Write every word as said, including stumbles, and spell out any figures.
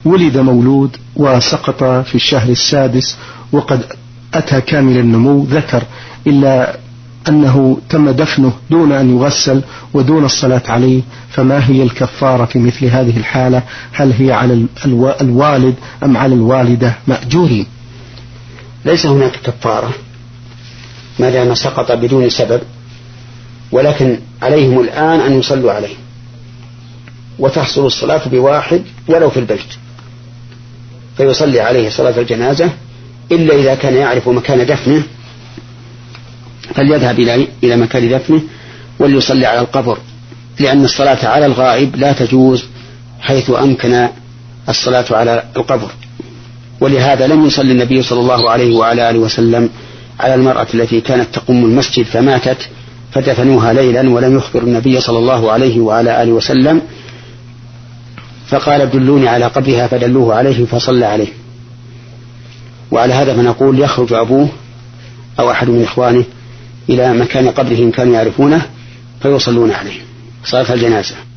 ولد مولود وسقط في الشهر السادس وقد أتى كامل النمو ذكر، إلا أنه تم دفنه دون أن يغسل ودون الصلاة عليه، فما هي الكفارة في مثل هذه الحالة؟ هل هي على الوالد أم على الوالدة مأجورين؟ ليس هناك كفارة ما دام سقط بدون سبب، ولكن عليهم الآن أن يصلوا عليه، وتحصل الصلاة بواحد ولو في البيت، فيصلي عليه صلاة الجنازة، إلا إذا كان يعرف مكان دفنه فليذهب إلى مكان دفنه وليصلي على القبر، لأن الصلاة على الغائب لا تجوز حيث أمكن الصلاة على القبر. ولهذا لم يصلي النبي صلى الله عليه وعلى آله وسلم على المرأة التي كانت تقوم المسجد فماتت فدفنوها ليلا ولم يخبر النبي صلى الله عليه وعلى آله وسلم، فقال دلوني على قبرها فدلوه عليه فصلى عليه. وعلى هذا فنقول يخرج أبوه أو أحد من إخوانه إلى مكان قبره إن كانوا يعرفونه فيصلون عليه صلاة الجنازة.